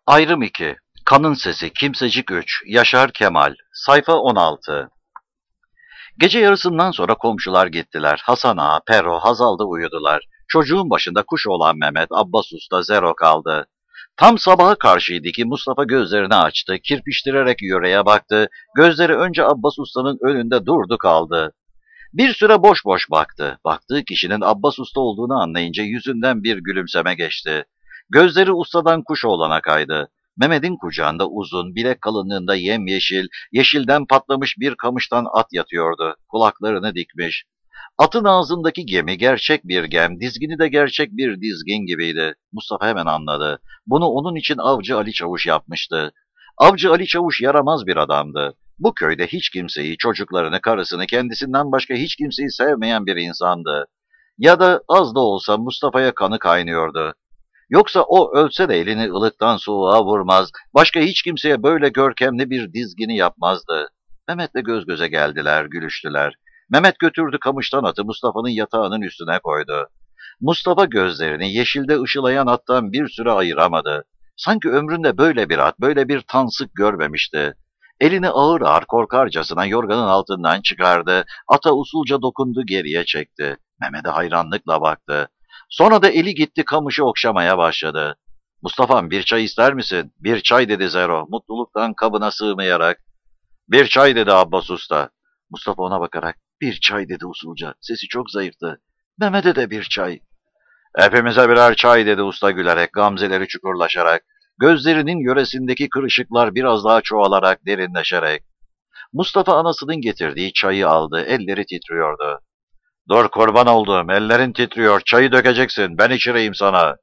Ayrım 2. Kanın Sesi, Kimsecik 3, Yaşar Kemal, sayfa 16. Gece yarısından sonra komşular gittiler. Hasan Ağa, Pero, Hazal da uyudular. Çocuğun başında kuş olan Mehmet, Abbas Usta, Zero kaldı. Tam sabaha karşıydı ki Mustafa gözlerini açtı, kirpiştirerek yöreye baktı. Gözleri önce Abbas Usta'nın önünde durdu kaldı. Bir süre boş boş baktı. Baktığı kişinin Abbas Usta olduğunu anlayınca yüzünden bir gülümseme geçti. Gözleri ustadan Kuşoğlan'a kaydı. Mehmet'in kucağında uzun, bilek kalınlığında yemyeşil, yeşilden patlamış bir kamıştan at yatıyordu. Kulaklarını dikmiş. Atın ağzındaki gemi gerçek bir gem, dizgini de gerçek bir dizgin gibiydi. Mustafa hemen anladı. Bunu onun için Avcı Ali Çavuş yapmıştı. Avcı Ali Çavuş yaramaz bir adamdı. Bu köyde hiç kimseyi, çocuklarını, karısını, kendisinden başka hiç kimseyi sevmeyen bir insandı. Ya da az da olsa Mustafa'ya kanı kaynıyordu. Yoksa o ölse de elini ılıktan soğuğa vurmaz, başka hiç kimseye böyle görkemli bir dizgini yapmazdı. Mehmet'le göz göze geldiler, gülüştüler. Mehmet götürdü kamıştan atı Mustafa'nın yatağının üstüne koydu. Mustafa gözlerini yeşilde ışılayan attan bir süre ayıramadı. Sanki ömründe böyle bir at, böyle bir tansık görmemişti. Elini ağır ağır korkarcasına yorganın altından çıkardı, ata usulca dokundu geriye çekti. Mehmet'e hayranlıkla baktı. Sonra da eli gitti kamışı okşamaya başladı. Mustafa'm bir çay ister misin? Bir çay dedi Zero, mutluluktan kabına sığmayarak. Bir çay dedi Abbas Usta. Mustafa ona bakarak bir çay dedi usulca. Sesi çok zayıftı. Mehmet'e de bir çay. Hepimize birer çay dedi usta gülerek, gamzeleri çukurlaşarak. Gözlerinin yöresindeki kırışıklar biraz daha çoğalarak, derinleşerek. Mustafa anasının getirdiği çayı aldı, elleri titriyordu. Dur kurban olduğum, ellerin titriyor, çayı dökeceksin, ben içireyim sana.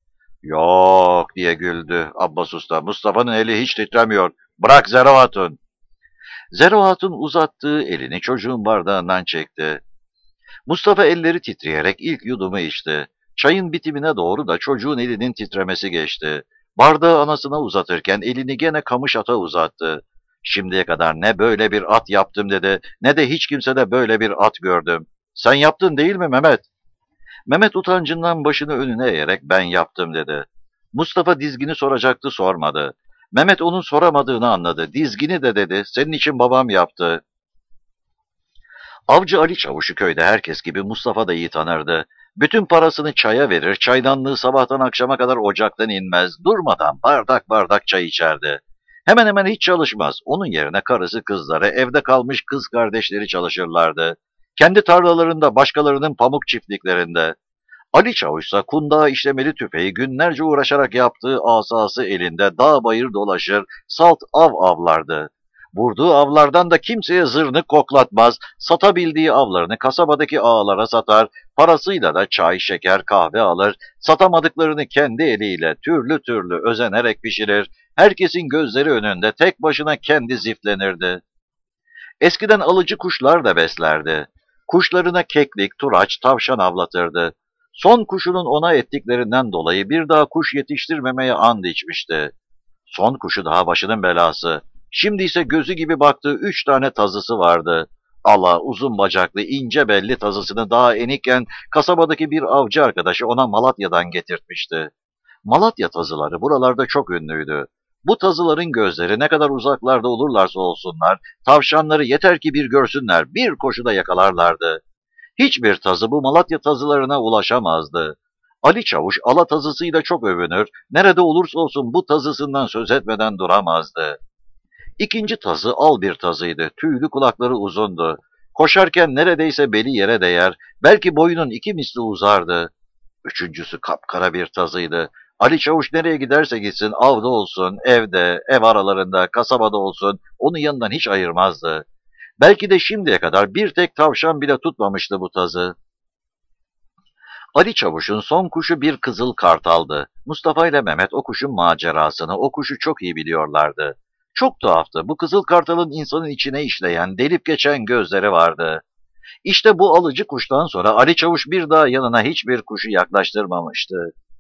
Yok diye güldü Abbas Usta, Mustafa'nın eli hiç titremiyor, bırak Zero Hatun. Zero Hatun uzattığı elini çocuğun bardağından çekti. Mustafa elleri titreyerek ilk yudumu içti. Çayın bitimine doğru da çocuğun elinin titremesi geçti. Bardağı anasına uzatırken elini gene kamış ata uzattı. Şimdiye kadar ne böyle bir at yaptım dedi, ne de hiç kimsede böyle bir at gördüm. Sen yaptın değil mi Mehmet? Mehmet utancından başını önüne eğerek ben yaptım dedi. Mustafa dizgini soracaktı, sormadı. Mehmet onun soramadığını anladı. Dizgini de dedi, senin için babam yaptı. Avcı Ali Çavuş'u köyde herkes gibi Mustafa da iyi tanırdı. Bütün parasını çaya verir, çaydanlığı sabahtan akşama kadar ocaktan inmez, durmadan bardak bardak çay içerdi. Hemen hemen hiç çalışmaz. Onun yerine karısı kızları, evde kalmış kız kardeşleri çalışırlardı. Kendi tarlalarında, başkalarının pamuk çiftliklerinde. Ali Çavuşsa kundağa işlemeli tüfeği günlerce uğraşarak yaptığı asası elinde dağ bayır dolaşır, salt av avlardı. Vurduğu avlardan da kimseye zırnık koklatmaz, satabildiği avlarını kasabadaki ağalara satar, parasıyla da çay, şeker, kahve alır, satamadıklarını kendi eliyle türlü türlü özenerek pişirir, herkesin gözleri önünde tek başına kendi ziflenirdi. Eskiden alıcı kuşlar da beslerdi. Kuşlarına keklik, turaç, tavşan avlatırdı. Son kuşunun ona ettiklerinden dolayı bir daha kuş yetiştirmemeye and içmişti. Son kuşu daha başının belası. Şimdi ise gözü gibi baktığı 3 tane tazısı vardı. Ala, uzun bacaklı, ince belli tazısını daha enikken kasabadaki bir avcı arkadaşı ona Malatya'dan getirtmişti. Malatya tazıları buralarda çok ünlüydü. Bu tazıların gözleri ne kadar uzaklarda olurlarsa olsunlar, tavşanları yeter ki bir görsünler, bir koşuda yakalarlardı. Hiçbir tazı bu Malatya tazılarına ulaşamazdı. Ali Çavuş ala tazısıyla çok övünür, nerede olursa olsun bu tazısından söz etmeden duramazdı. İkinci tazı al bir tazıydı, tüylü kulakları uzundu. Koşarken neredeyse beli yere değer, belki boyunun 2 misli uzardı. Üçüncüsü kapkara bir tazıydı. Ali Çavuş nereye giderse gitsin, avda olsun, evde, ev aralarında, kasabada olsun, onun yanından hiç ayırmazdı. Belki de şimdiye kadar bir tek tavşan bile tutmamıştı bu tazı. Ali Çavuş'un son kuşu bir kızıl kartaldı. Mustafa ile Mehmet o kuşun macerasını, o kuşu çok iyi biliyorlardı. Çok tuhaftı. Bu kızıl kartalın insanın içine işleyen, delip geçen gözleri vardı. İşte bu alıcı kuştan sonra Ali Çavuş bir daha yanına hiçbir kuşu yaklaştırmamıştı.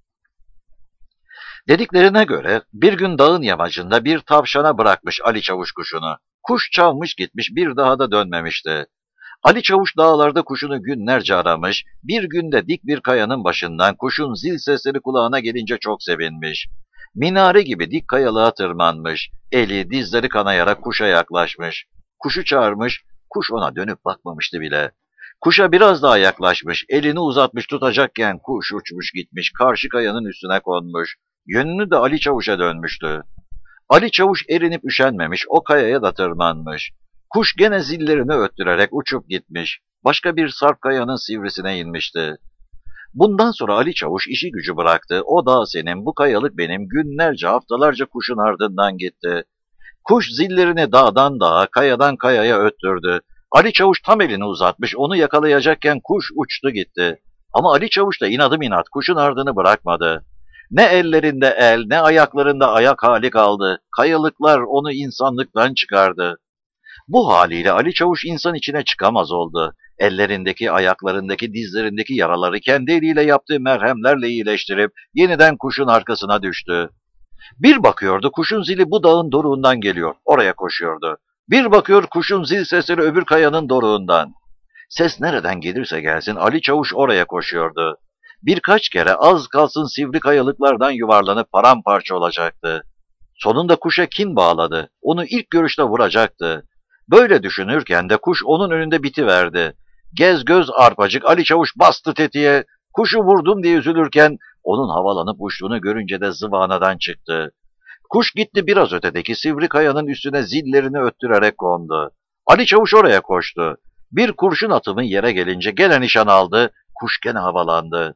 Dediklerine göre bir gün dağın yamacında bir tavşana bırakmış Ali Çavuş kuşunu. Kuş çalmış gitmiş, bir daha da dönmemişti. Ali Çavuş dağlarda kuşunu günlerce aramış, bir günde dik bir kayanın başından kuşun zil sesleri kulağına gelince çok sevinmiş. Minare gibi dik kayalığa tırmanmış, eli dizleri kanayarak kuşa yaklaşmış. Kuşu çağırmış, kuş ona dönüp bakmamıştı bile. Kuşa biraz daha yaklaşmış, elini uzatmış tutacakken kuş uçmuş gitmiş, karşı kayanın üstüne konmuş. Yönünü de Ali Çavuş'a dönmüştü. Ali Çavuş erinip üşenmemiş, o kayaya da tırmanmış. Kuş gene zillerini öttürerek uçup gitmiş. Başka bir sarp kayanın sivrisine inmişti. Bundan sonra Ali Çavuş işi gücü bıraktı. O dağ senin, bu kayalık benim. Günlerce, haftalarca kuşun ardından gitti. Kuş zillerini dağdan dağa, kayadan kayaya öttürdü. Ali Çavuş tam elini uzatmış, onu yakalayacakken kuş uçtu gitti. Ama Ali Çavuş da inadım inat kuşun ardını bırakmadı. Ne ellerinde el, ne ayaklarında ayak hali kaldı. Kayalıklar onu insanlıktan çıkardı. Bu haliyle Ali Çavuş insan içine çıkamaz oldu. Ellerindeki, ayaklarındaki, dizlerindeki yaraları kendi eliyle yaptığı merhemlerle iyileştirip yeniden kuşun arkasına düştü. Bir bakıyordu kuşun zili bu dağın doruğundan geliyor. Oraya koşuyordu. Bir bakıyor kuşun zil sesleri öbür kayanın doruğundan. Ses nereden gelirse gelsin Ali Çavuş oraya koşuyordu. Birkaç kere az kalsın sivri kayalıklardan yuvarlanıp paramparça olacaktı. Sonunda kuşa kin bağladı. Onu ilk görüşte vuracaktı. Böyle düşünürken de kuş onun önünde bitiverdi. Gez göz arpacık Ali Çavuş bastı tetiğe. Kuşu vurdum diye üzülürken onun havalanıp uçtuğunu görünce de zıvanadan çıktı. Kuş gitti biraz ötedeki sivri kayanın üstüne zillerini öttürerek kondu. Ali Çavuş oraya koştu. Bir kurşun atımı yere gelince gene nişan aldı. Kuş gene havalandı.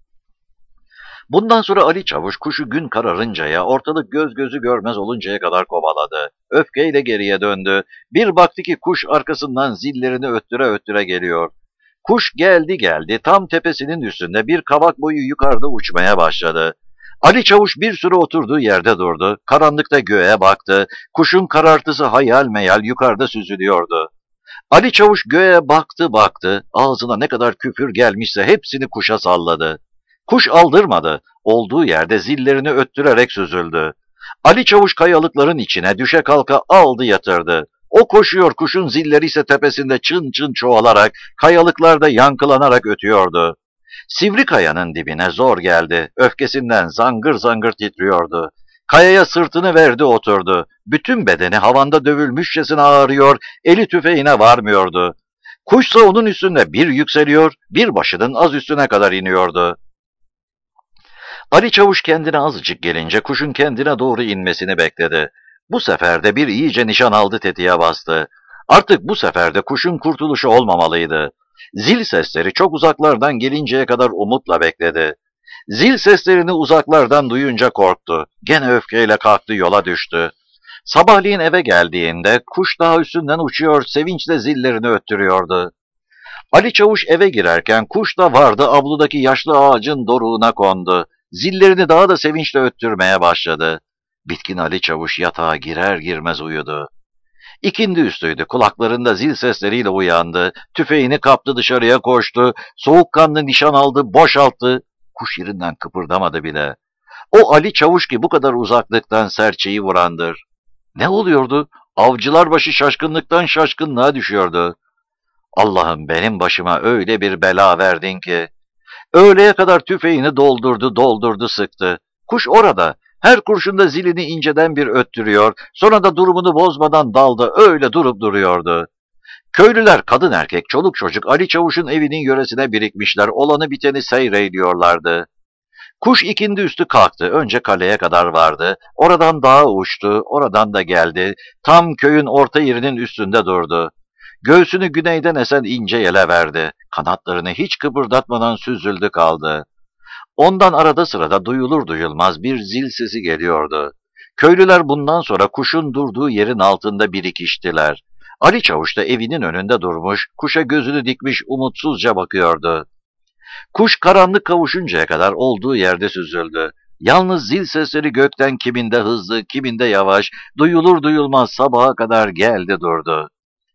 Bundan sonra Ali Çavuş kuşu gün kararıncaya, ortalık göz gözü görmez oluncaya kadar kovaladı. Öfkeyle geriye döndü. Bir baktı ki kuş arkasından zillerini öttüre öttüre geliyor. Kuş geldi geldi, tam tepesinin üstünde bir kavak boyu yukarıda uçmaya başladı. Ali Çavuş bir süre oturduğu yerde durdu. Karanlıkta göğe baktı. Kuşun karartısı hayal meyal yukarıda süzülüyordu. Ali Çavuş göğe baktı baktı. Ağzına ne kadar küfür gelmişse hepsini kuşa salladı. Kuş aldırmadı. Olduğu yerde zillerini öttürerek süzüldü. Ali Çavuş kayalıkların içine düşe kalka aldı yatırdı. O koşuyor, kuşun zilleri ise tepesinde çın çın çoğalarak, kayalıklarda yankılanarak ötüyordu. Sivri kayanın dibine zor geldi. Öfkesinden zangır zangır titriyordu. Kayaya sırtını verdi oturdu. Bütün bedeni havanda dövülmüşçesine ağrıyor, eli tüfeğine varmıyordu. Kuşsa onun üstünde bir yükseliyor, bir başının az üstüne kadar iniyordu. Ali Çavuş kendine azıcık gelince kuşun kendine doğru inmesini bekledi. Bu sefer de bir iyice nişan aldı, tetiğe bastı. Artık bu sefer de kuşun kurtuluşu olmamalıydı. Zil sesleri çok uzaklardan gelinceye kadar umutla bekledi. Zil seslerini uzaklardan duyunca korktu. Gene öfkeyle kalktı, yola düştü. Sabahleyin eve geldiğinde kuş daha üstünden uçuyor, sevinçle zillerini öttürüyordu. Ali Çavuş eve girerken kuş da vardı, avludaki yaşlı ağacın doruğuna kondu. Zillerini daha da sevinçle öttürmeye başladı. Bitkin Ali Çavuş yatağa girer girmez uyudu. İkindi üstüydü, kulaklarında zil sesleriyle uyandı. Tüfeğini kaptı, dışarıya koştu. Soğukkanlı nişan aldı, boşalttı. Kuş yerinden kıpırdamadı bile. O Ali Çavuş ki bu kadar uzaklıktan serçeyi vurandır. Ne oluyordu? Avcılarbaşı şaşkınlıktan şaşkınlığa düşüyordu. Allah'ım, benim başıma öyle bir bela verdin ki. Öğleye kadar tüfeğini doldurdu doldurdu sıktı. Kuş orada. Her kurşunda zilini inceden bir öttürüyor. Sonra da durumunu bozmadan dalda öyle durup duruyordu. Köylüler, kadın erkek, çoluk çocuk Ali Çavuş'un evinin yöresine birikmişler. Olanı biteni seyrediyorlardı. Kuş ikindi üstü kalktı. Önce kaleye kadar vardı. Oradan dağa uçtu. Oradan da geldi. Tam köyün orta yerinin üstünde durdu. Göğsünü güneyden esen ince yele verdi. Kanatlarını hiç kıpırdatmadan süzüldü kaldı. Ondan arada sırada duyulur duyulmaz bir zil sesi geliyordu. Köylüler bundan sonra kuşun durduğu yerin altında birikiştiler. Ali Çavuş da evinin önünde durmuş, kuşa gözünü dikmiş umutsuzca bakıyordu. Kuş karanlık kavuşuncaya kadar olduğu yerde süzüldü. Yalnız zil sesleri gökten kiminde hızlı, kiminde yavaş, duyulur duyulmaz sabaha kadar geldi durdu.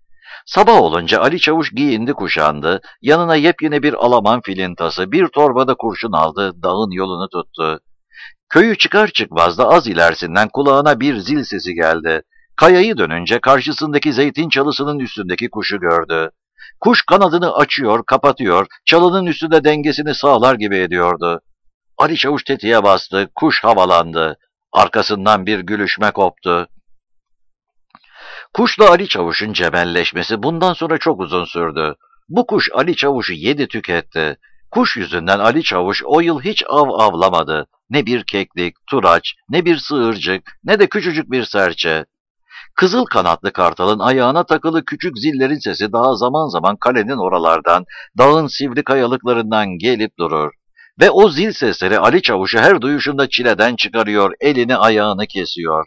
Sabah olunca Ali Çavuş giyindi kuşandı, yanına yepyeni bir Alaman filintası, bir torbada kurşun aldı, dağın yolunu tuttu. Köyü çıkar çıkmaz da az ilerisinden kulağına bir zil sesi geldi. Kayayı dönünce karşısındaki zeytin çalısının üstündeki kuşu gördü. Kuş kanadını açıyor, kapatıyor, çalının üstünde dengesini sağlar gibi ediyordu. Ali Çavuş tetiğe bastı, kuş havalandı. Arkasından bir gülüşme koptu. Kuşla Ali Çavuş'un cebelleşmesi bundan sonra çok uzun sürdü. Bu kuş Ali Çavuş'u yedi tüketti. Kuş yüzünden Ali Çavuş o yıl hiç av avlamadı. Ne bir keklik, turaç, ne bir sığırcık, ne de küçücük bir serçe. Kızıl kanatlı kartalın ayağına takılı küçük zillerin sesi daha zaman zaman kalenin oralardan, dağın sivri kayalıklarından gelip durur. Ve o zil sesleri Ali Çavuş'u her duyuşunda çileden çıkarıyor, elini ayağını kesiyor.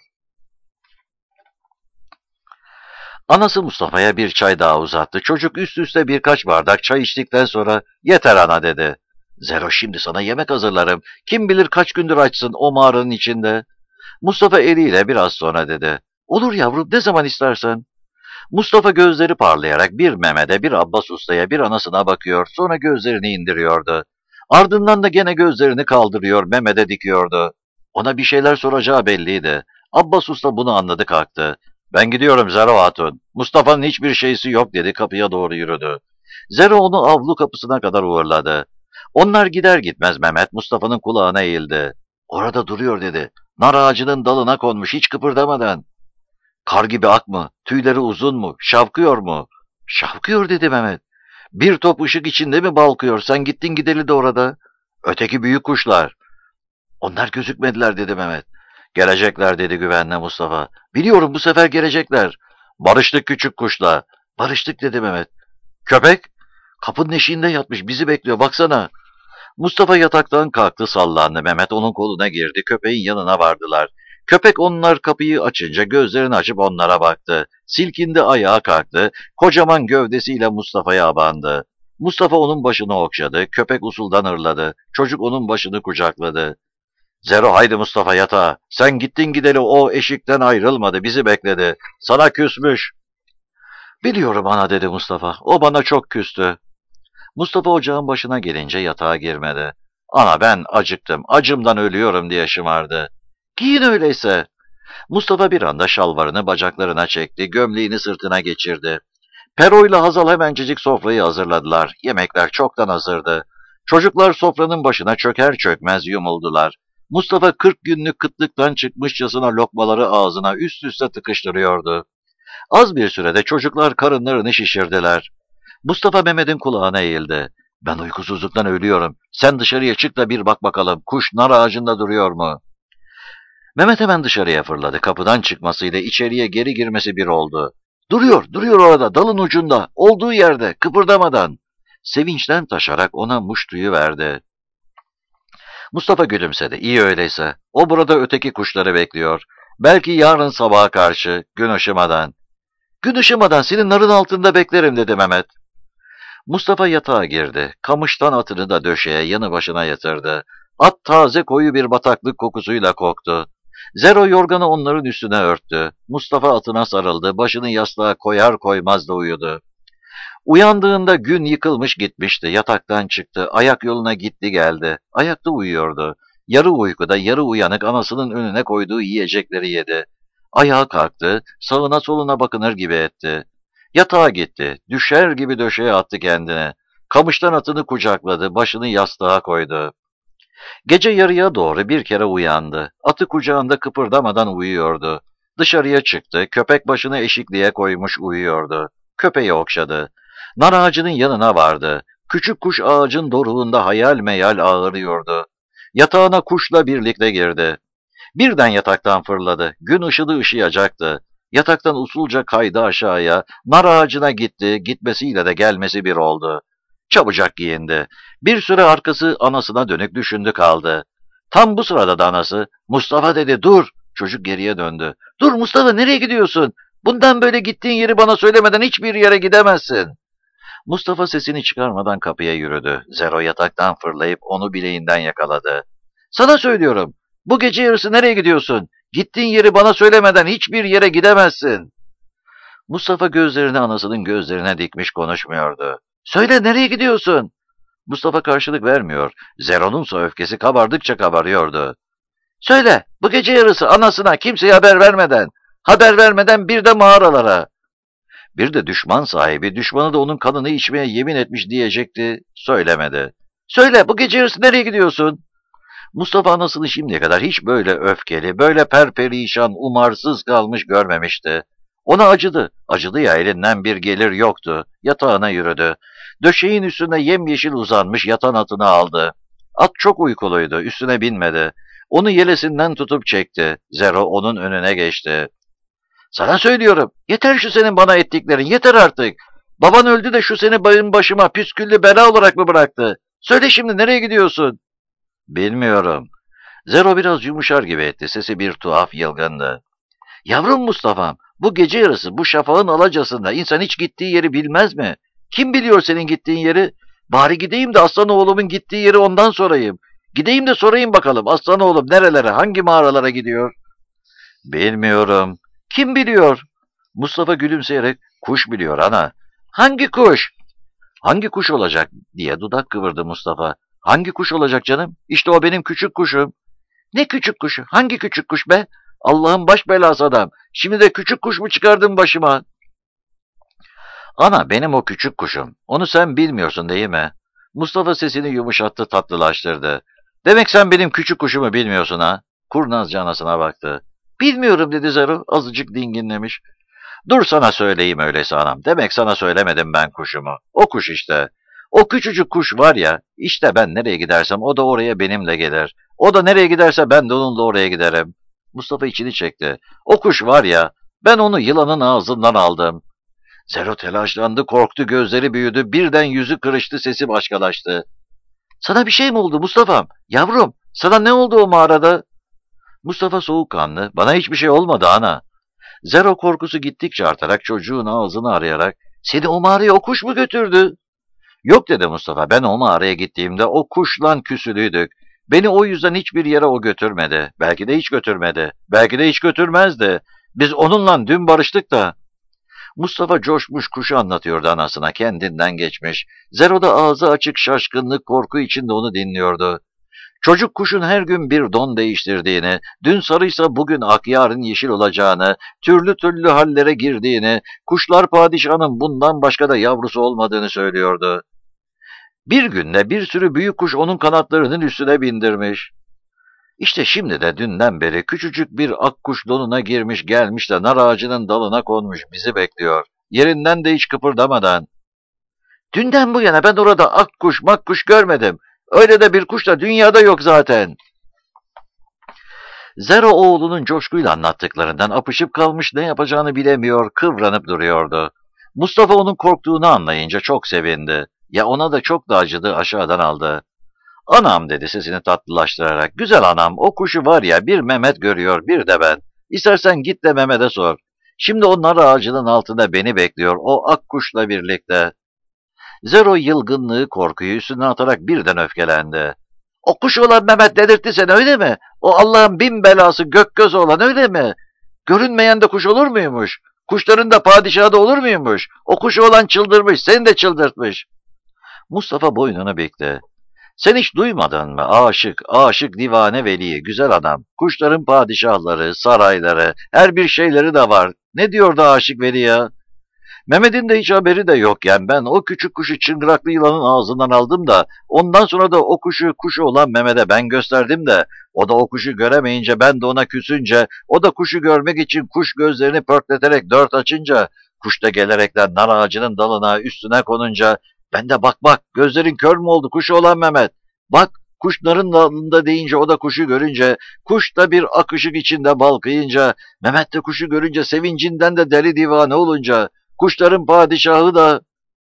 Anası Mustafa'ya bir çay daha uzattı. Çocuk üst üste birkaç bardak çay içtikten sonra "Yeter ana" dedi. "Zero, şimdi sana yemek hazırlarım. Kim bilir kaç gündür açsın o mağaranın içinde." Mustafa eliyle "Biraz sonra" dedi. "Olur yavrum, ne zaman istersen." Mustafa gözleri parlayarak bir Mehmet'e, bir Abbas Usta'ya, bir anasına bakıyor, sonra gözlerini indiriyordu. Ardından da gene gözlerini kaldırıyor, Mehmet'e dikiyordu. Ona bir şeyler soracağı belliydi. Abbas Usta bunu anladı, kalktı. "Ben gidiyorum Zero Hatun. Mustafa'nın hiçbir şeysi yok" dedi, kapıya doğru yürüdü. Zero onu avlu kapısına kadar uğurladı. Onlar gider gitmez Mehmet Mustafa'nın kulağına eğildi. "Orada duruyor" dedi. "Nar ağacının dalına konmuş, hiç kıpırdamadan." "Kar gibi ak mı? Tüyleri uzun mu? Şavkıyor mu?" "Şavkıyor" dedi Mehmet. "Bir top ışık içinde mi balkıyor? Sen gittin gideli de orada." "Öteki büyük kuşlar." "Onlar gözükmediler" dedi Mehmet. "Gelecekler" dedi güvenle Mustafa. "Biliyorum, bu sefer gelecekler." "Barıştık küçük kuşla." "Barıştık" dedi Mehmet. "Köpek?" "Kapının eşiğinde yatmış, bizi bekliyor, baksana." Mustafa yataktan kalktı, sallandı. Mehmet onun koluna girdi. Köpeğin yanına vardılar. Köpek onlar kapıyı açınca gözlerini açıp onlara baktı. Silkindi, ayağa kalktı. Kocaman gövdesiyle Mustafa'ya abandı. Mustafa onun başını okşadı. Köpek usuldan hırladı. Çocuk onun başını kucakladı. "Zero, haydi Mustafa, yatağa. Sen gittin gideli o eşikten ayrılmadı. Bizi bekledi. Sana küsmüş." "Biliyorum ana" dedi Mustafa. "O bana çok küstü." Mustafa ocağın başına gelince yatağa girmedi. "Ana, ben acıktım, acımdan ölüyorum" diye şımardı. "Giyin öyleyse." Mustafa bir anda şalvarını bacaklarına çekti, gömleğini sırtına geçirdi. Pero ile Hazal hemencecik sofrayı hazırladılar. Yemekler çoktan hazırdı. Çocuklar sofranın başına çöker çökmez yumuldular. Mustafa 40 günlük kıtlıktan çıkmışçasına lokmaları ağzına üst üste tıkıştırıyordu. Az bir sürede çocuklar karınlarını şişirdiler. Mustafa Mehmet'in kulağına eğildi. "Ben uykusuzluktan ölüyorum. Sen dışarıya çık da bir bak bakalım. Kuş nar ağacında duruyor mu?" Mehmet hemen dışarıya fırladı. Kapıdan çıkmasıyla içeriye geri girmesi bir oldu. "Duruyor, duruyor orada, dalın ucunda, olduğu yerde, kıpırdamadan." Sevinçten taşarak ona muştuyu verdi. Mustafa gülümsedi. "İyi öyleyse. O burada öteki kuşları bekliyor. Belki yarın sabaha karşı, gün ışımadan." "Gün ışımadan senin narın altında beklerim" dedi Mehmet. Mustafa yatağa girdi. Kamıştan atını da döşeye, yanı başına yatırdı. At taze koyu bir bataklık kokusuyla koktu. Zero yorganı onların üstüne örttü. Mustafa atına sarıldı. Başını yastığa koyar koymaz da uyudu. Uyandığında gün yıkılmış gitmişti. Yataktan çıktı. Ayak yoluna gitti geldi. Ayakta uyuyordu. Yarı uykuda, yarı uyanık anasının önüne koyduğu yiyecekleri yedi. Ayağa kalktı. Sağına soluna bakınır gibi etti. Yatağa gitti. Düşer gibi döşeye attı kendini. Kamıştan atını kucakladı. Başını yastığa koydu. Gece yarıya doğru bir kere uyandı. Atı kucağında kıpırdamadan uyuyordu. Dışarıya çıktı. Köpek başını eşikliğe koymuş uyuyordu. Köpeği okşadı. Nar ağacının yanına vardı. Küçük kuş ağacın doruğunda hayal meyal ağırıyordu. Yatağına kuşla birlikte girdi. Birden yataktan fırladı. Gün ışığı ışıyacaktı. Yataktan usulca kaydı aşağıya. Nar ağacına gitti. Gitmesiyle de gelmesi bir oldu. Çabucak giyindi. Bir süre arkası anasına dönük düşündü kaldı. Tam bu sırada da anası "Mustafa" dedi, "dur." Çocuk geriye döndü. "Dur Mustafa, nereye gidiyorsun? Bundan böyle gittiğin yeri bana söylemeden hiçbir yere gidemezsin." Mustafa sesini çıkarmadan kapıya yürüdü. Zero yataktan fırlayıp onu bileğinden yakaladı. "Sana söylüyorum. Bu gece yarısı nereye gidiyorsun? Gittiğin yeri bana söylemeden hiçbir yere gidemezsin." Mustafa gözlerini anasının gözlerine dikmiş konuşmuyordu. "Söyle, nereye gidiyorsun?" Mustafa karşılık vermiyor. Zero'nunsa öfkesi kabardıkça kabarıyordu. "Söyle, bu gece yarısı anasına kimseye haber vermeden. Haber vermeden bir de mağaralara." Bir de düşman sahibi, düşmanı da onun kanını içmeye yemin etmiş diyecekti. Söylemedi. "Söyle, bu gece yarısı nereye gidiyorsun?" Mustafa anasını şimdiye kadar hiç böyle öfkeli, böyle perperişan, umarsız kalmış görmemişti. Ona acıdı. Acıdı ya, elinden bir gelir yoktu. Yatağına yürüdü. Döşeğin üstüne yemyeşil uzanmış yatan atını aldı. At çok uykuluydu, üstüne binmedi. Onu yelesinden tutup çekti. Zero onun önüne geçti. Sana söylüyorum, yeter şu senin bana ettiklerin, yeter artık. Baban öldü de şu seni benim başıma püsküllü bela olarak mı bıraktı? Söyle şimdi, nereye gidiyorsun? Bilmiyorum. Zero biraz yumuşar gibi etti. Sesi bir tuhaf yılgındı. Yavrum Mustafa'm, bu gece yarısı, bu şafağın alacasında insan hiç gittiği yeri bilmez mi? Kim biliyor senin gittiğin yeri? Bari gideyim de aslan oğlumun gittiği yeri ondan sorayım. Gideyim de sorayım bakalım, aslan oğlum nerelere, hangi mağaralara gidiyor? Bilmiyorum. Kim biliyor? Mustafa gülümseyerek, kuş biliyor ana. Hangi kuş? Hangi kuş olacak diye dudak kıvırdı Mustafa. Hangi kuş olacak canım? İşte o benim küçük kuşum. Ne küçük kuşu? Hangi küçük kuş be? Allah'ın baş belası adam. Şimdi de küçük kuş mu çıkardın başıma? Ana, benim o küçük kuşum. Onu sen bilmiyorsun değil mi? Mustafa sesini yumuşattı, tatlılaştırdı. Demek sen benim küçük kuşumu bilmiyorsun ha? Kurnazca anasına baktı. Bilmiyorum dedi Zero, azıcık dinginlemiş. Dur sana söyleyeyim öyleyse anam. Demek sana söylemedim ben kuşumu. O kuş işte. O küçücük kuş var ya, işte ben nereye gidersem o da oraya benimle gelir. O da nereye giderse ben de onunla oraya giderim. Mustafa içini çekti. O kuş var ya, ben onu yılanın ağzından aldım. Zero telaşlandı, korktu, gözleri büyüdü, birden yüzü kırıştı, sesi başkalaştı. Sana bir şey mi oldu Mustafa'm? Yavrum, sana ne oldu o mağarada? Mustafa soğukkanlı, bana hiçbir şey olmadı ana. Zero korkusu gittikçe artarak çocuğun ağzını arayarak, seni o mağaraya o kuş mu götürdü? Yok dedi Mustafa, ben o mağaraya gittiğimde o kuşla küsülüydük. Beni o yüzden hiçbir yere o götürmedi. Belki de hiç götürmedi. Belki de hiç götürmezdi. Biz onunla dün barıştık da. Mustafa coşmuş kuşu anlatıyordu anasına, kendinden geçmiş. Zero da ağzı açık, şaşkınlık, korku içinde onu dinliyordu. Çocuk kuşun her gün bir don değiştirdiğini, dün sarıysa bugün ak, yarın yeşil olacağını, türlü türlü hallere girdiğini, kuşlar padişahının bundan başka da yavrusu olmadığını söylüyordu. Bir günde bir sürü büyük kuş onun kanatlarının üstüne bindirmiş. İşte şimdi de dünden beri küçücük bir akkuş donuna girmiş, gelmiş de nar ağacının dalına konmuş, bizi bekliyor. Yerinden de hiç kıpırdamadan. Dünden bu yana ben orada akkuş makkuş görmedim. Öyle de bir kuş da dünyada yok zaten. Zero oğlunun coşkuyla anlattıklarından apışıp kalmış, ne yapacağını bilemiyor, kıvranıp duruyordu. Mustafa onun korktuğunu anlayınca çok sevindi. Ya ona da çok da acıdı, aşağıdan aldı. Anam dedi sesini tatlılaştırarak. Güzel anam, o kuşu var ya, bir Mehmet görüyor, bir de ben. İstersen git de Mehmet'e sor. Şimdi o nar ağacının altında beni bekliyor, o ak kuşla birlikte. Zero yılgınlığı, korkuyu üstüne atarak birden öfkelendi. O kuş olan Mehmet dedirtti seni öyle mi? O Allah'ın bin belası gök göz olan öyle mi? Görünmeyen de kuş olur muymuş? Kuşların da padişahı da olur muymuş? O kuşu olan çıldırmış, seni de çıldırtmış. Mustafa boynunu büktü. Sen hiç duymadın mı? Aşık, aşık divane veli, güzel adam. Kuşların padişahları, sarayları, her bir şeyleri de var. Ne diyor da aşık veli ya? Mehmet'in de hiç haberi de yokken ben o küçük kuşu çıngıraklı yılanın ağzından aldım da ondan sonra da o kuşu olan Mehmet'e ben gösterdim de o da o kuşu göremeyince ben de ona küsünce o da kuşu görmek için kuş gözlerini pörtleterek dört açınca kuş da gelerekten nar ağacının dalına üstüne konunca ben de bak bak gözlerin kör mü oldu kuşu olan Mehmet bak kuş narın dalında deyince o da kuşu görünce kuş da bir akışık içinde balkıyınca Mehmet de kuşu görünce sevincinden de deli divane olunca kuşların padişahı da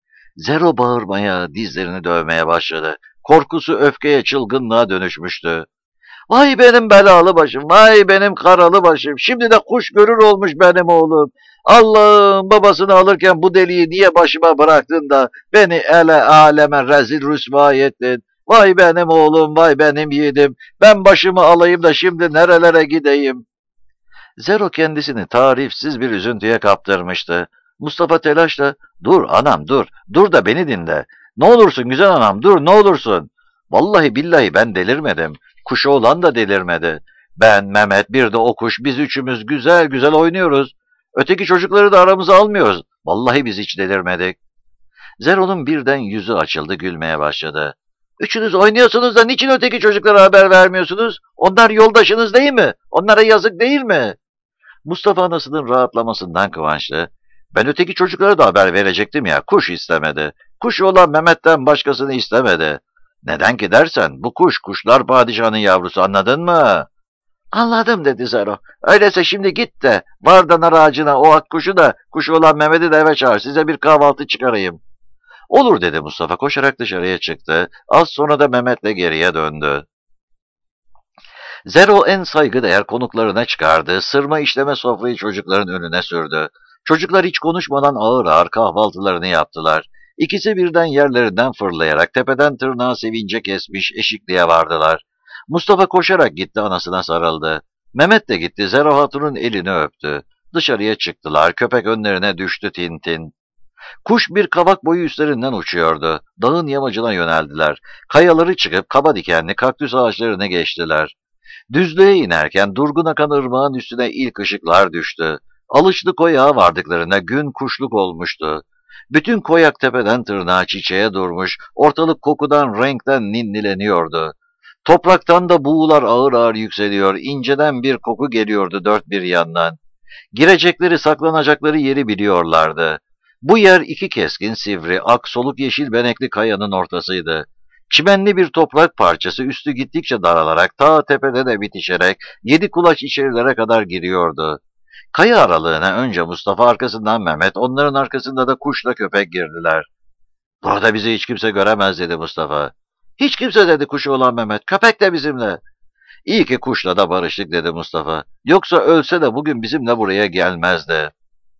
Zero bağırmaya, dizlerini dövmeye başladı. Korkusu öfkeye, çılgınlığa dönüşmüştü. Vay benim belalı başım, vay benim karalı başım. Şimdi de kuş görür olmuş benim oğlum. Allah'ım babasını alırken bu deliği niye başıma bıraktın da beni ele aleme rezil rüsva ettin. Vay benim oğlum, vay benim yiğidim. Ben başımı alayım da şimdi nerelere gideyim? Zero kendisini tarifsiz bir üzüntüye kaptırmıştı. Mustafa telaşla, dur anam dur, dur da beni dinle. Ne olursun güzel anam dur, ne olursun. Vallahi billahi ben delirmedim. Kuşu olan da delirmedi. Ben, Mehmet, bir de o kuş, biz üçümüz güzel güzel oynuyoruz. Öteki çocukları da aramıza almıyoruz. Vallahi biz hiç delirmedik. Zero'nun birden yüzü açıldı, gülmeye başladı. Üçünüz oynuyorsunuz da niçin öteki çocuklara haber vermiyorsunuz? Onlar yoldaşınız değil mi? Onlara yazık değil mi? Mustafa anasının rahatlamasından kıvançlı. Ben öteki çocuklara da haber verecektim ya, kuş istemedi. Kuş olan Mehmet'ten başkasını istemedi. Neden ki dersen, bu kuş kuşlar padişahının yavrusu, anladın mı? Anladım dedi Zero. Öyleyse şimdi git de vardanar ağacına o akkuşu da kuşu olan Mehmet'i de eve çağır. Size bir kahvaltı çıkarayım. Olur dedi Mustafa, koşarak dışarıya çıktı. Az sonra da Mehmet'le geriye döndü. Zero en saygıdeğer konuklarına çıkardı. Sırma işleme sofrayı çocukların önüne sürdü. Çocuklar hiç konuşmadan ağır ağır kahvaltılarını yaptılar. İkisi birden yerlerinden fırlayarak tepeden tırnağa sevince kesmiş eşikliğe vardılar. Mustafa koşarak gitti, anasına sarıldı. Mehmet de gitti, Zero Hatun'un elini öptü. Dışarıya çıktılar, köpek önlerine düştü Tintin. Kuş bir kavak boyu üstlerinden uçuyordu. Dağın yamacına yöneldiler. Kayaları çıkıp kaba dikenli kaktüs ağaçlarını geçtiler. Düzlüğe inerken durgun akan ırmağın üstüne ilk ışıklar düştü. Alışlı koyağa vardıklarında gün kuşluk olmuştu. Bütün koyak tepeden tırnağa çiçeğe durmuş, ortalık kokudan, renkten ninnileniyordu. Topraktan da buğular ağır ağır yükseliyor, inceden bir koku geliyordu dört bir yandan. Girecekleri, saklanacakları yeri biliyorlardı. Bu yer iki keskin, sivri, ak, soluk yeşil benekli kayanın ortasıydı. Çimenli bir toprak parçası üstü gittikçe daralarak, ta tepede de bitişerek, yedi kulaç içerilere kadar giriyordu. Kaya aralığına önce Mustafa, arkasından Mehmet, onların arkasında da kuşla köpek girdiler. Burada bizi hiç kimse göremez dedi Mustafa. Hiç kimse dedi kuşu olan Mehmet, köpek de bizimle. İyi ki kuşla da barıştık dedi Mustafa. Yoksa ölse de bugün bizimle buraya gelmezdi.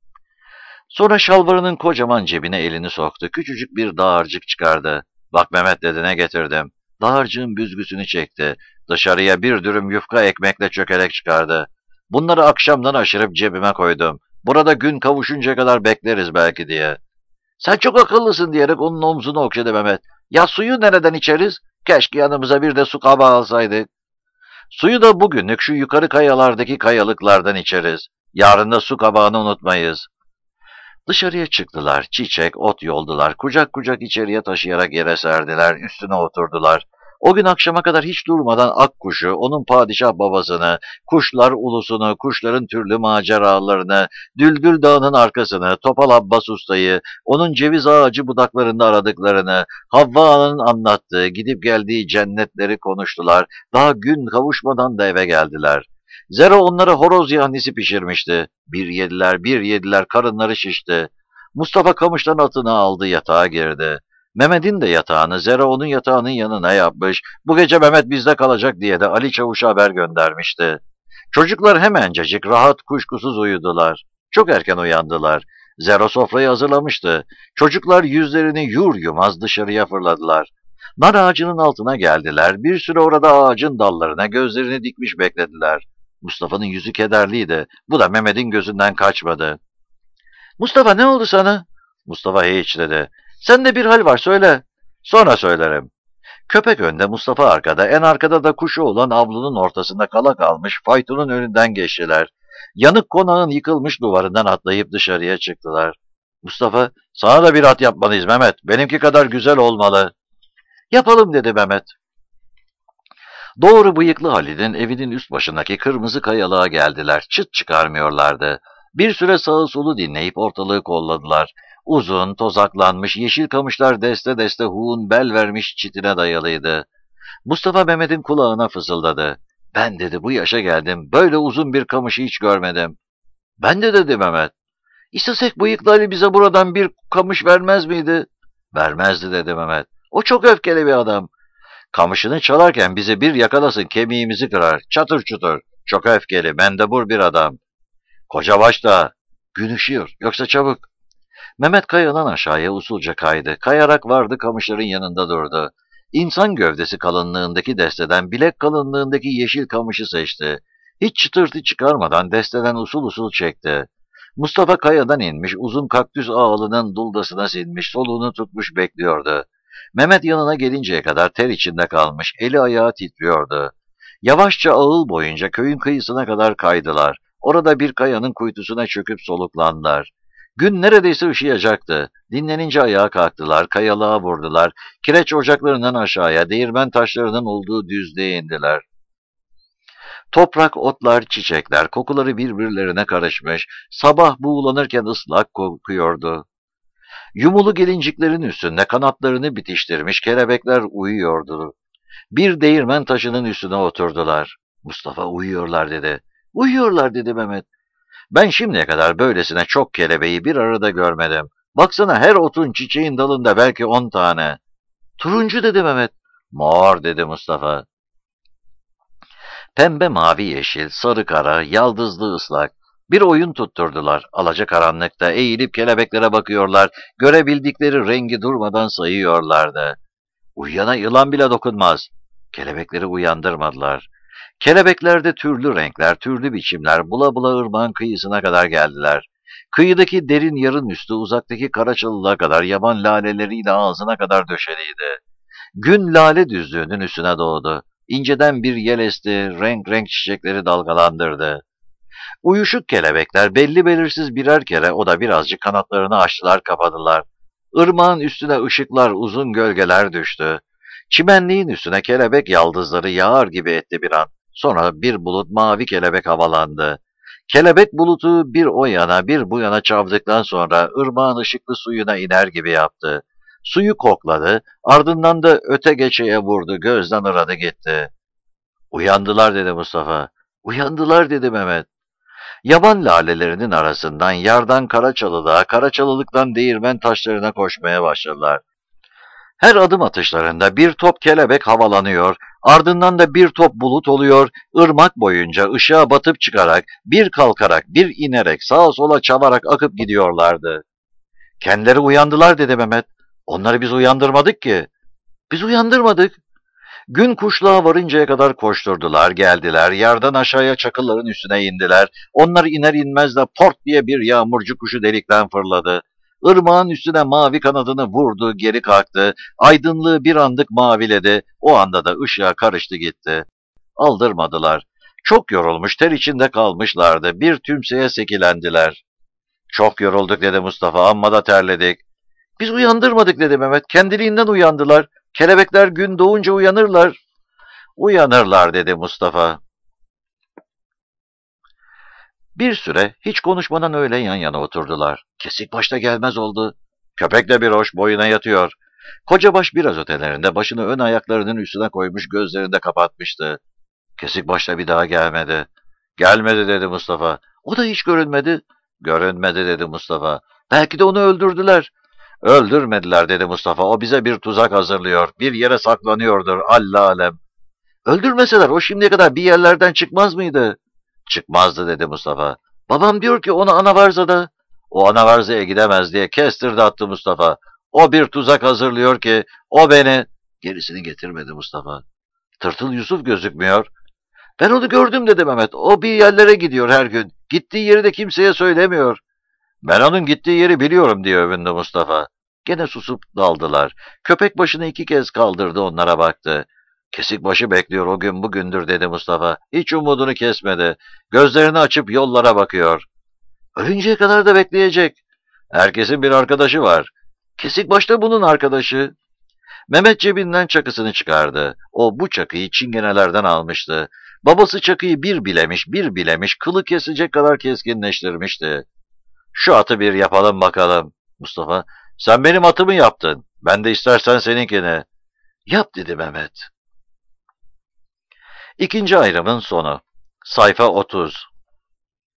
Sonra şalvarının kocaman cebine elini soktu. Küçücük bir dağarcık çıkardı. Bak Mehmet dedi, ne getirdim. Dağarcığın büzgüsünü çekti. Dışarıya bir dürüm yufka ekmekle çökerek çıkardı. Bunları akşamdan aşırıp cebime koydum. Burada gün kavuşunca kadar bekleriz belki diye. Sen çok akıllısın diyerek onun omzunu okşadı Mehmet. Ya suyu nereden içeriz? Keşke yanımıza bir de su kabağı alsaydık. Suyu da bugünlük şu yukarı kayalardaki kayalıklardan içeriz. Yarın da su kabağını unutmayız. Dışarıya çıktılar, çiçek, ot yoldular, kucak kucak içeriye taşıyarak yere serdiler, üstüne oturdular. O gün akşama kadar hiç durmadan akkuşu, onun padişah babasını, kuşlar ulusunu, kuşların türlü maceralarını, Düldül Dağı'nın arkasını, Topal Abbas Usta'yı, onun ceviz ağacı budaklarında aradıklarını, Havva Ana'nın anlattığı, gidip geldiği cennetleri konuştular. Daha gün kavuşmadan da eve geldiler. Zero onlara horoz yahnisi pişirmişti. Bir yediler, bir yediler, karınları şişti. Mustafa kamıştan atını aldı, yatağa girdi. Mehmet'in de yatağını Zero onun yatağının yanına yapmış. Bu gece Mehmet bizde kalacak diye de Ali Çavuş'a haber göndermişti. Çocuklar hemencecik rahat kuşkusuz uyudular. Çok erken uyandılar. Zero sofrayı hazırlamıştı. Çocuklar yüzlerini yur yumaz dışarıya fırladılar. Nar ağacının altına geldiler. Bir süre orada ağacın dallarına gözlerini dikmiş beklediler. Mustafa'nın yüzü kederliydi. Bu da Mehmet'in gözünden kaçmadı. Mustafa, ne oldu sana? Mustafa hiç dedi. Sende bir hal var, söyle. Sonra söylerim. Köpek önde, Mustafa arkada, en arkada da kuşu olan avlunun ortasında kala kalmış faytonun önünden geçtiler. Yanık konağın yıkılmış duvarından atlayıp dışarıya çıktılar. Mustafa, sana da bir at yapmalıyız Mehmet. Benimki kadar güzel olmalı. Yapalım dedi Mehmet. Doğru bıyıklı Halid'in evinin üst başındaki kırmızı kayalığa geldiler. Çıt çıkarmıyorlardı. Bir süre sağı solu dinleyip ortalığı kolladılar. Uzun, tozaklanmış, yeşil kamışlar deste deste huğun bel vermiş çitine dayalıydı. Mustafa Mehmet'in kulağına fısıldadı. Ben dedi bu yaşa geldim, böyle uzun bir kamışı hiç görmedim. Ben de dedi Mehmet. İstesek bıyıklı Ali bize buradan bir kamış vermez miydi? Vermezdi dedi Mehmet. O çok öfkeli bir adam. Kamışını çalarken bizi bir yakalasın kemiğimizi kırar, çatır çutur. Çok öfkeli, mendebur bir adam. Koca baş da, gün ışıyor, yoksa çabuk. Mehmet kayadan aşağıya usulca kaydı. Kayarak vardı, kamışların yanında durdu. İnsan gövdesi kalınlığındaki desteden bilek kalınlığındaki yeşil kamışı seçti. Hiç çıtırtı çıkarmadan desteden usul usul çekti. Mustafa kayadan inmiş, uzun kaktüs ağalının duldasına sinmiş, soluğunu tutmuş bekliyordu. Mehmet yanına gelinceye kadar ter içinde kalmış, eli ayağı titriyordu. Yavaşça ağıl boyunca köyün kıyısına kadar kaydılar. Orada bir kayanın kuytusuna çöküp soluklandılar. Gün neredeyse ışıyacaktı. Dinlenince ayağa kalktılar, kayalığa vurdular. Kireç ocaklarından aşağıya, değirmen taşlarının olduğu düzlüğe indiler. Toprak, otlar, çiçekler, kokuları birbirlerine karışmış, sabah buğulanırken ıslak kokuyordu. Yumulu gelinciklerin üstünde kanatlarını bitiştirmiş kelebekler uyuyordu. Bir değirmen taşının üstüne oturdular. Mustafa uyuyorlar dedi. Uyuyorlar dedi Mehmet. Ben şimdiye kadar böylesine çok kelebeği bir arada görmedim. Baksana her otun çiçeğin dalında belki 10 tane. Turuncu dedi Mehmet. Mor dedi Mustafa. Pembe, mavi, yeşil, sarı, kara, yaldızlı, ıslak. Bir oyun tutturdular. Alacakaranlıkta eğilip kelebeklere bakıyorlar. Görebildikleri rengi durmadan sayıyorlardı. Uyuyana yılan bile dokunmaz. Kelebekleri uyandırmadılar. Kelebeklerde türlü renkler, türlü biçimler bula bula ırmağın kıyısına kadar geldiler. Kıyıdaki derin yarın üstü uzaktaki Karaçalı'ya kadar yaban laleleriyle ağzına kadar döşeliydi. Gün lale düzlüğünün üstüne doğdu. İnceden bir yel esti, renk renk çiçekleri dalgalandırdı. Uyuşuk kelebekler belli belirsiz birer kere o da birazcık kanatlarını açtılar kapadılar. Irmağın üstüne ışıklar, uzun gölgeler düştü. Çimenliğin üstüne kelebek yaldızları yağar gibi etti bir an. Sonra bir bulut mavi kelebek havalandı. Kelebek bulutu bir o yana bir bu yana çavdıktan sonra ırmağın ışıklı suyuna iner gibi yaptı. Suyu kokladı, ardından da öte geçeye vurdu, gözden ıradı gitti. Uyandılar dedi Mustafa. Uyandılar dedi Mehmet. Yaban lalelerinin arasından yardan Karaçalılığa, Karaçalılıktan değirmen taşlarına koşmaya başladılar. Her adım atışlarında bir top kelebek havalanıyor, ardından da bir top bulut oluyor, ırmak boyunca ışığa batıp çıkarak, bir kalkarak, bir inerek, sağa sola çavarak akıp gidiyorlardı. Kendileri uyandılar dedi Mehmet. Onları biz uyandırmadık ki. Biz uyandırmadık. Gün kuşluğa varıncaya kadar koşturdular, geldiler, yerden aşağıya çakılların üstüne indiler. Onlar iner inmez de port diye bir yağmurcu kuşu delikten fırladı. Irmağın üstüne mavi kanadını vurdu, geri kalktı. Aydınlığı bir anlık maviledi. O anda da ışığa karıştı gitti. Aldırmadılar. Çok yorulmuş, ter içinde kalmışlardı. Bir tümseye sekilendiler. Çok yorulduk dedi Mustafa, amma da terledik. Biz uyandırmadık dedi Mehmet. Kendiliğinden uyandılar. Kelebekler gün doğunca uyanırlar. Uyanırlar dedi Mustafa. Bir süre hiç konuşmadan öyle yan yana oturdular. Kesik başta gelmez oldu. Köpek de bir hoş boyuna yatıyor. Kocabaş biraz ötelerinde başını ön ayaklarının üstüne koymuş gözlerini de kapatmıştı. Kesik başta bir daha gelmedi. Gelmedi dedi Mustafa. O da hiç görünmedi. Görünmedi dedi Mustafa. Belki de onu öldürdüler. Öldürmediler dedi Mustafa. O bize bir tuzak hazırlıyor. Bir yere saklanıyordur. Allah alem. Öldürmeseler o şimdiye kadar bir yerlerden çıkmaz mıydı? Çıkmazdı dedi Mustafa. Babam diyor ki onu Anavarza'da. O Anavarza'ya gidemez diye kestirdi attı Mustafa. O bir tuzak hazırlıyor ki o beni... Gerisini getirmedi Mustafa. Tırtıl Yusuf gözükmüyor. Ben onu gördüm dedi Mehmet. O bir yerlere gidiyor her gün. Gittiği yeri de kimseye söylemiyor. Ben onun gittiği yeri biliyorum diye övündü Mustafa. Gene susup daldılar. Köpek başını 2 kez kaldırdı onlara baktı. Kesik başı bekliyor o gün bugündür dedi Mustafa. Hiç umudunu kesmedi. Gözlerini açıp yollara bakıyor. Ölünceye kadar da bekleyecek. Herkesin bir arkadaşı var. Kesik başta bunun arkadaşı. Mehmet cebinden çakısını çıkardı. O bu çakıyı çingenelerden almıştı. Babası çakıyı bir bilemiş bir bilemiş kılı kesecek kadar keskinleştirmişti. Şu atı bir yapalım bakalım. Mustafa, sen benim atımı yaptın. Ben de istersen seninkini. Yap dedi Mehmet. İkinci ayrımın sonu. Sayfa 30.